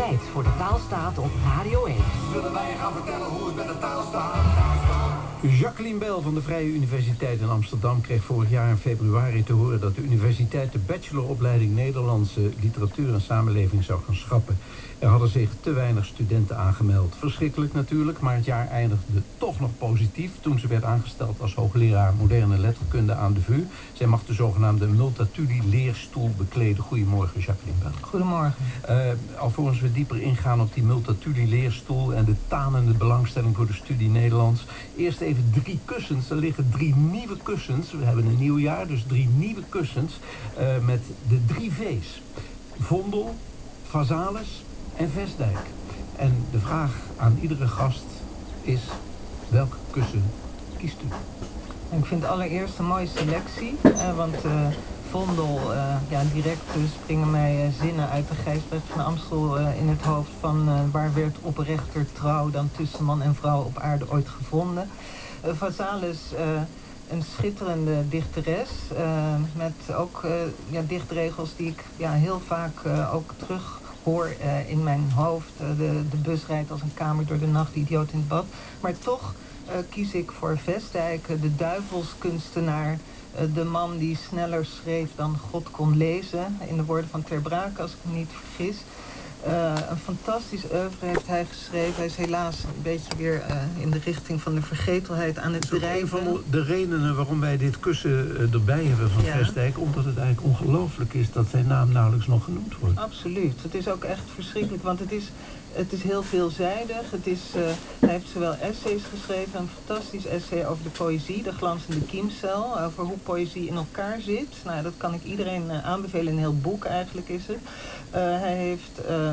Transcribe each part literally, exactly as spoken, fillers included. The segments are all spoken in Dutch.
tijd voor de taal staat op Radio één. Zullen wij gaan vertellen hoe het met de taal staat? Jacqueline Bel van de Vrije Universiteit in Amsterdam kreeg vorig jaar in februari te horen dat de universiteit de bacheloropleiding Nederlandse literatuur en samenleving zou gaan schrappen. Er hadden zich te weinig studenten aangemeld. Verschrikkelijk natuurlijk, maar het jaar eindigde toch nog positief toen ze werd aangesteld als hoogleraar moderne letterkunde aan de V U. Zij mag de zogenaamde Multatuli-leerstoel bekleden. Goedemorgen, Jacqueline Bel. Goedemorgen. Uh, alvorens we dieper ingaan op die Multatuli-leerstoel en de tanende belangstelling voor de studie Nederlands. Eerst even drie kussens. Er liggen drie nieuwe kussens. We hebben een nieuw jaar, dus drie nieuwe kussens uh, met de drie V's. Vondel, Vazalis en Vestdijk. En de vraag aan iedere gast is: welk kussen kiest u? Ik vind allereerst een mooie selectie, eh, want uh, Vondel, uh, ja, direct uh, springen mij uh, zinnen uit de Gijsbrecht van Amstel uh, in het hoofd van uh, waar werd oprechter trouw dan tussen man en vrouw op aarde ooit gevonden. Uh, Vazalis, uh, een schitterende dichteres, uh, met ook uh, ja, dichtregels die ik ja, heel vaak uh, ook terug hoor uh, in mijn hoofd. Uh, de, de bus rijdt als een kamer door de nacht, idioot in het bad. Maar toch uh, kies ik voor Vestdijk, uh, de duivelskunstenaar. Uh, de man die sneller schreef dan God kon lezen. In de woorden van Ter Braake, als ik me niet vergis. Uh, een fantastisch oeuvre heeft hij geschreven. Hij is helaas een beetje weer uh, in de richting van de vergetelheid aan het drijven. Dat is ook een van de redenen waarom wij dit kussen uh, erbij hebben van ja. Vestdijk. Omdat het eigenlijk ongelooflijk is dat zijn naam nauwelijks nog genoemd wordt. Absoluut. Het is ook echt verschrikkelijk. Want het is, het is heel veelzijdig. Het is, uh, hij heeft zowel essays geschreven. Een fantastisch essay over de poëzie. De glanzende kiemcel. Over hoe poëzie in elkaar zit. Nou, dat kan ik iedereen uh, aanbevelen. Een heel boek eigenlijk is het. Uh, hij heeft uh,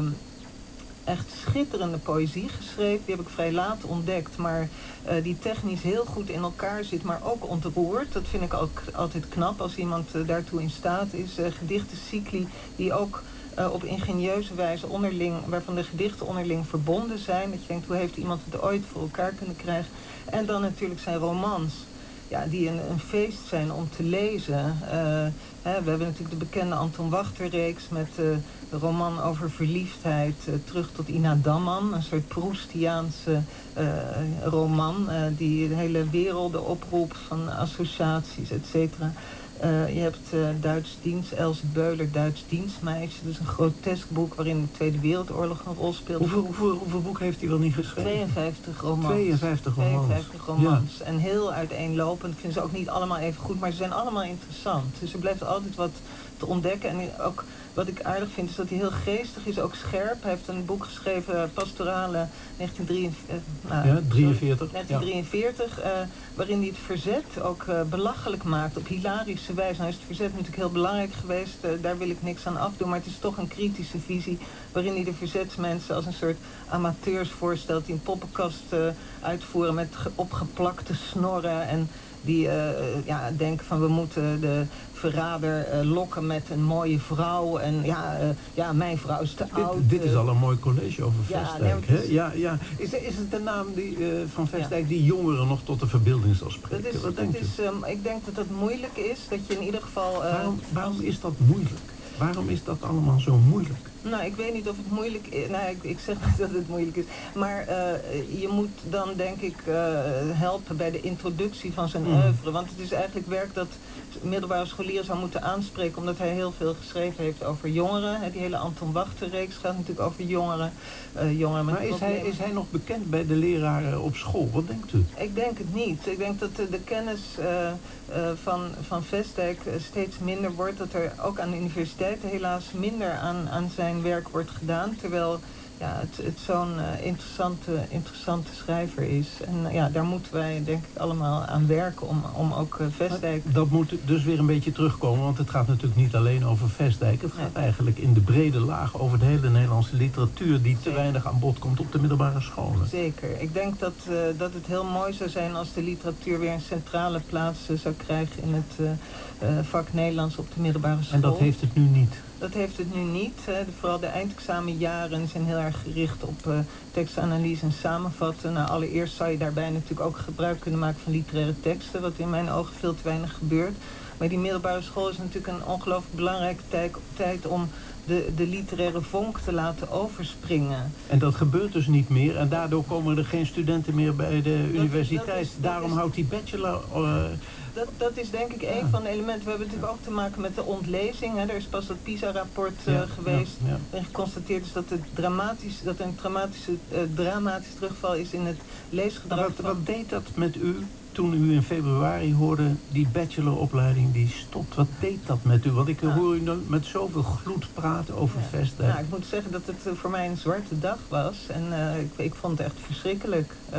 echt schitterende poëzie geschreven. Die heb ik vrij laat ontdekt. Maar uh, die technisch heel goed in elkaar zit. Maar ook ontroerd. Dat vind ik ook altijd knap als iemand uh, daartoe in staat is. Uh, gedichtencycli die ook uh, op ingenieuze wijze onderling, waarvan de gedichten onderling verbonden zijn. Dat je denkt, hoe heeft iemand het ooit voor elkaar kunnen krijgen? En dan natuurlijk zijn romans. Ja, die een, een feest zijn om te lezen. Uh, hè, we hebben natuurlijk de bekende Anton Wachter-reeks met uh, de roman over verliefdheid. Uh, terug tot Ina Damman, een soort Proustiaanse uh, roman. Uh, die de hele werelden oproept van associaties, et cetera. Uh, je hebt uh, Duits dienst, Els Beuler, Duits dienstmeisje. Dat is een grotesk boek waarin de Tweede Wereldoorlog een rol speelt. Hoeveel, hoeveel, hoeveel boeken heeft hij wel niet geschreven? tweeënvijftig romans. tweeënvijftig romans. tweeënvijftig romans. Ja. En heel uiteenlopend. Ik vind ze ook niet allemaal even goed, maar ze zijn allemaal interessant. Dus er blijft altijd wat te ontdekken. En ook wat ik aardig vind is dat hij heel geestig is, ook scherp. Hij heeft een boek geschreven, Pastorale negentien drieënveertig. Uh, nou, ja, drieënveertig. negentien drieënveertig, ja. uh, waarin hij het verzet ook uh, belachelijk maakt op hilarische wijze. Nou is het verzet natuurlijk heel belangrijk geweest. Uh, daar wil ik niks aan afdoen. Maar het is toch een kritische visie waarin hij de verzetsmensen als een soort amateurs voorstelt die een poppenkast uh, uitvoeren met opgeplakte snorren en die uh, ja, denken van we moeten de verrader uh, lokken met een mooie vrouw. En ja, uh, ja mijn vrouw is te dit, oud. Dit is al een mooi college over ja, Vestdijk. Nee, is... Ja, ja. Is, is het de naam die, uh, van Vestdijk ja. die jongeren nog tot de verbeelding zal spreken? Dat is, Wat dat denkt is, um, ik denk dat het moeilijk is. Dat je in ieder geval... Uh, waarom waarom als... is dat moeilijk? Waarom is dat allemaal zo moeilijk? Nou, ik weet niet of het moeilijk is. Nou, ik, ik zeg niet dat het moeilijk is. Maar uh, je moet dan, denk ik, uh, helpen bij de introductie van zijn mm. oeuvre. Want het is eigenlijk werk dat middelbare scholieren zou moeten aanspreken, omdat hij heel veel geschreven heeft over jongeren. Die hele Anton Wachter-reeks gaat natuurlijk over jongeren. Uh, jongeren met maar is hij, is hij nog bekend bij de leraren op school? Wat denkt u? Ik denk het niet. Ik denk dat de, de kennis uh, uh, van, van Vestdijk steeds minder wordt. Dat er ook aan de universiteiten helaas minder aan, aan zijn werk wordt gedaan. Terwijl ja, het, het zo'n uh, interessante, interessante schrijver is. En uh, ja, daar moeten wij denk ik allemaal aan werken om, om ook uh, Vestdijk... Maar dat moet dus weer een beetje terugkomen, want het gaat natuurlijk niet alleen over Vestdijk. Het gaat nee. eigenlijk in de brede laag over de hele Nederlandse literatuur die Zeker. te weinig aan bod komt op de middelbare scholen. Zeker. Ik denk dat, uh, dat het heel mooi zou zijn als de literatuur weer een centrale plaats uh, zou krijgen in het uh, uh, vak Nederlands op de middelbare school. En dat heeft het nu niet? Dat heeft het nu niet. Hè. De, vooral de eindexamenjaren zijn heel erg gericht op uh, tekstanalyse en samenvatten. Nou, allereerst zou je daarbij natuurlijk ook gebruik kunnen maken van literaire teksten, wat in mijn ogen veel te weinig gebeurt. Maar die middelbare school is natuurlijk een ongelooflijk belangrijke tijd, tijd om de, de literaire vonk te laten overspringen. En dat gebeurt dus niet meer en daardoor komen er geen studenten meer bij de dat universiteit. Is, dat is, Daarom is, houdt die bachelor... Uh, dat, dat is denk ik ja. een van de elementen. We hebben natuurlijk ook te maken met de ontlezing. Hè. Er is pas dat PISA-rapport uh, ja, geweest. Ja, ja. En geconstateerd is dat, het dramatisch, dat er een dramatische, uh, dramatisch terugval is in het leesgedrag. Maar wat, van... wat deed dat met u toen u in februari hoorde die bacheloropleiding die stopt? Wat deed dat met u? Want ik ja. hoor u dan met zoveel gloed praten over ja. Vestdijk. Nou, ik moet zeggen dat het uh, voor mij een zwarte dag was. En uh, ik, ik vond het echt verschrikkelijk. Uh,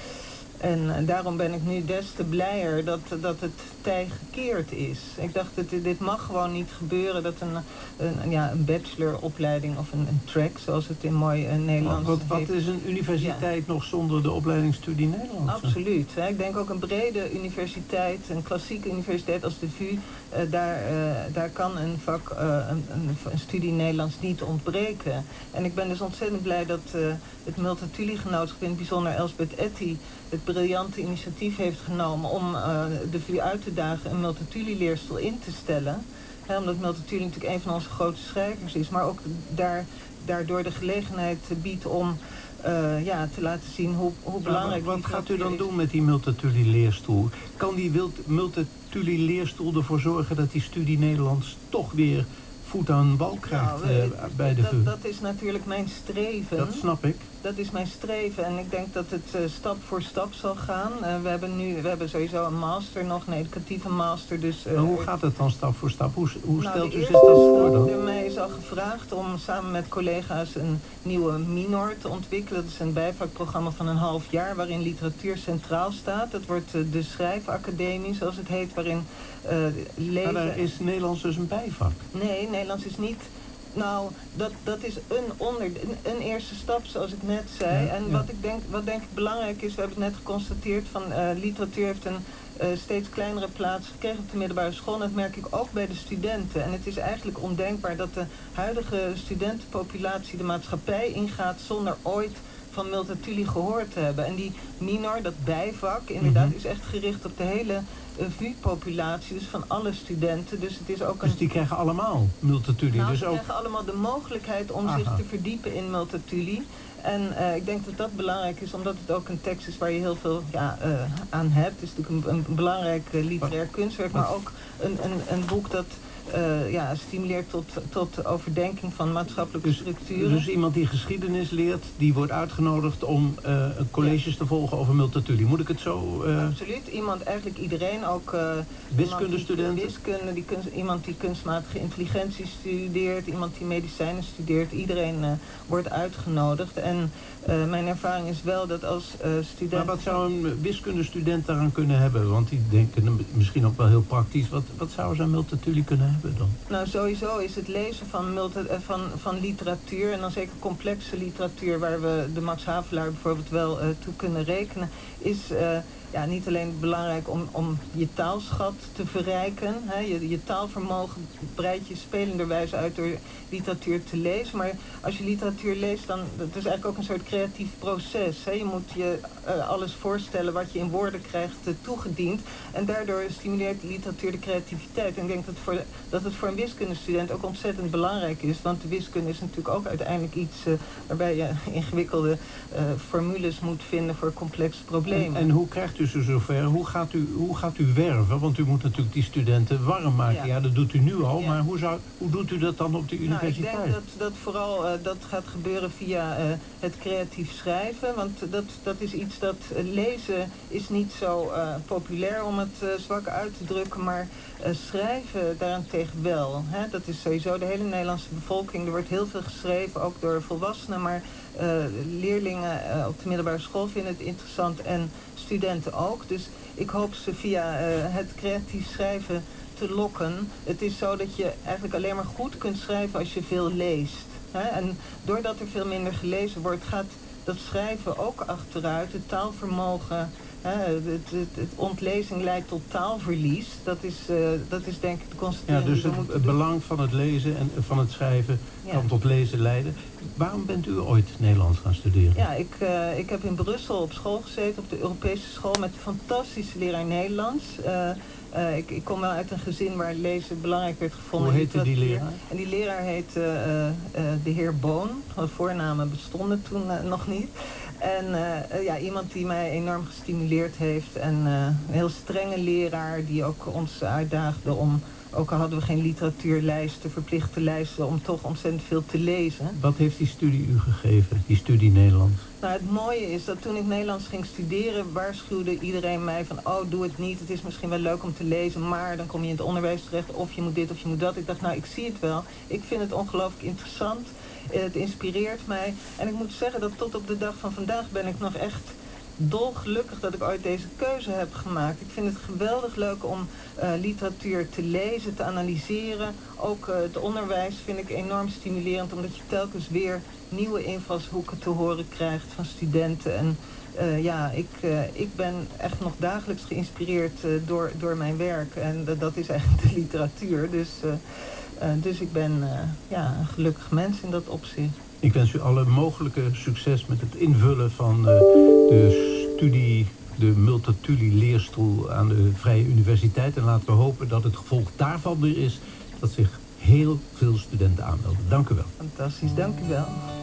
En uh, daarom ben ik nu des te blijer dat, dat het tij gekeerd is. Ik dacht, dat dit mag gewoon niet gebeuren. Dat een, een, ja, een bacheloropleiding of een, een track, zoals het in mooi uh, Nederlands wat, wat is een universiteit ja. nog zonder de opleidingsstudie Nederlands? Absoluut. Hè. Ik denk ook een brede universiteit, een klassieke universiteit als de V U... Uh, daar, uh, daar kan een vak, uh, een, een, een studie Nederlands niet ontbreken. En ik ben dus ontzettend blij dat uh, het Multatuli-genootschap, in het bijzonder Elsbeth Etty, het briljante initiatief heeft genomen om uh, de V U uit te dagen een Multatuli-leerstoel in te stellen. He, omdat Multatuli natuurlijk een van onze grote schrijvers is, maar ook daar, daardoor de gelegenheid biedt om uh, ja, te laten zien hoe, hoe belangrijk... Maar wat gaat u dan is. doen met die Multatuli-leerstoel? Kan die Multatuli-leerstoel ervoor zorgen dat die studie Nederlands toch weer voet aan wal krijgt nou, uh, bij de dat, V U? Dat is natuurlijk mijn streven. Dat snap ik. Dat is mijn streven en ik denk dat het uh, stap voor stap zal gaan. Uh, we hebben nu, we hebben sowieso een master nog, een educatieve master. Dus, uh, maar hoe gaat het dan stap voor stap? Hoe, hoe nou, stelt u zich dat voor dan? De mij is al gevraagd om samen met collega's een nieuwe minor te ontwikkelen. Dat is een bijvakprogramma van een half jaar waarin literatuur centraal staat. Dat wordt uh, de schrijfacademie, zoals het heet, waarin uh, lezen... Maar daar is Nederlands dus een bijvak? Nee, Nederlands is niet... Nou, dat, dat is een, onder, een, een eerste stap, zoals ik net zei. Ja, en ja. wat ik denk, wat denk ik belangrijk is, we hebben het net geconstateerd van uh, literatuur heeft een uh, steeds kleinere plaats gekregen op de middelbare school. En dat merk ik ook bij de studenten. En het is eigenlijk ondenkbaar dat de huidige studentenpopulatie de maatschappij ingaat zonder ooit van Multatuli gehoord te hebben. En die minor, dat bijvak, inderdaad, mm-hmm. is echt gericht op de hele uh, V U-populatie, dus van alle studenten. Dus het is ook een... Dus die krijgen allemaal Multatuli? Nou, dus ze ook... krijgen allemaal de mogelijkheid om Aha. zich te verdiepen in Multatuli. En uh, ik denk dat dat belangrijk is, omdat het ook een tekst is waar je heel veel ja, uh, aan hebt. Het is natuurlijk een, een belangrijk uh, literair Wat? kunstwerk, maar ook een, een, een boek dat uh, ja, stimuleert tot, tot overdenking van maatschappelijke dus, structuren. Dus iemand die geschiedenis leert, die wordt uitgenodigd om uh, colleges ja. te volgen over Multatuli. Moet ik het zo... Uh... Absoluut. Iemand, eigenlijk iedereen, ook... Uh, Wiskundestudenten? Wiskunde, die kunst, iemand die kunstmatige intelligentie studeert, iemand die medicijnen studeert. Iedereen uh, wordt uitgenodigd. En uh, mijn ervaring is wel dat als uh, student... Maar wat zou een wiskundestudent daaraan kunnen hebben? Want die denken misschien ook wel heel praktisch. Wat, wat zou ze aan Multatuli kunnen hebben dan? Nou, sowieso is het lezen van, multi, van, van literatuur, en dan zeker complexe literatuur, waar we de Max Havelaar bijvoorbeeld wel uh, toe kunnen rekenen, is uh, ja, niet alleen belangrijk om, om je taalschat te verrijken. Hè. Je, je taalvermogen breidt je spelenderwijze uit door literatuur te lezen. Maar als je literatuur leest, dan dat is eigenlijk ook een soort creatief proces. Hè. Je moet je uh, alles voorstellen wat je in woorden krijgt uh, toegediend. En daardoor stimuleert de literatuur de creativiteit. En ik denk dat, voor de, dat het voor een wiskundestudent ook ontzettend belangrijk is. Want de wiskunde is natuurlijk ook uiteindelijk iets uh, waarbij je ingewikkelde uh, formules moet vinden voor complexe problemen. En, en hoe krijgt u ze zover? Hoe gaat u, hoe gaat u werven? Want u moet natuurlijk die studenten warm maken. Ja, ja dat doet u nu al. Ja. Maar hoe, zou, hoe doet u dat dan op de universiteit? Nou, ik denk dat, dat vooral uh, dat gaat gebeuren via uh, het creatief schrijven. Want dat, dat is iets dat uh, lezen is niet zo uh, populair om het uh, zwak uit te drukken. Maar uh, schrijven daarentegen wel. Hè? Dat is sowieso de hele Nederlandse bevolking. Er wordt heel veel geschreven, ook door volwassenen. Maar uh, leerlingen uh, op de middelbare school vinden het interessant. En studenten ook. Dus ik hoop ze via uh, het creatief schrijven te lokken. Het is zo dat je eigenlijk alleen maar goed kunt schrijven als je veel leest. Hè? En doordat er veel minder gelezen wordt, gaat dat schrijven ook achteruit. Het taalvermogen, hè? Het, het, het ontlezing leidt tot taalverlies. Dat is, uh, dat is denk ik de constatering. Ja, dus het, het belang van het lezen en van het schrijven ja. kan tot lezen leiden. Waarom bent u ooit Nederlands gaan studeren? Ja, ik, uh, ik heb in Brussel op school gezeten, op de Europese school, met een fantastische leraar Nederlands. Uh, Uh, ik, ik kom wel uit een gezin waar lezen belangrijk werd gevonden. Hoe heette die leraar? En die leraar heette uh, uh, de heer Boon. De voornamen bestonden toen uh, nog niet. En uh, ja, iemand die mij enorm gestimuleerd heeft. En uh, een heel strenge leraar die ook ons uitdaagde om, ook al hadden we geen literatuurlijsten, verplichte lijsten, om toch ontzettend veel te lezen. Wat heeft die studie u gegeven, die studie Nederlands? Nou, het mooie is dat toen ik Nederlands ging studeren, waarschuwde iedereen mij van, oh, doe het niet. Het is misschien wel leuk om te lezen, maar dan kom je in het onderwijs terecht. Of je moet dit of je moet dat. Ik dacht, nou, ik zie het wel. Ik vind het ongelooflijk interessant. Het inspireert mij. En ik moet zeggen dat tot op de dag van vandaag ben ik nog echt dolgelukkig dat ik ooit deze keuze heb gemaakt. Ik vind het geweldig leuk om uh, literatuur te lezen, te analyseren. Ook uh, het onderwijs vind ik enorm stimulerend, omdat je telkens weer nieuwe invalshoeken te horen krijgt van studenten. En uh, ja, ik, uh, ik ben echt nog dagelijks geïnspireerd uh, door, door mijn werk. En uh, dat is eigenlijk de literatuur. Dus, uh, uh, dus ik ben uh, ja, een gelukkig mens in dat opzicht. Ik wens u alle mogelijke succes met het invullen van uh, de studie, de Multatuli-leerstoel aan de Vrije Universiteit. En laten we hopen dat het gevolg daarvan weer is dat zich heel veel studenten aanmelden. Dank u wel. Fantastisch, dank u wel.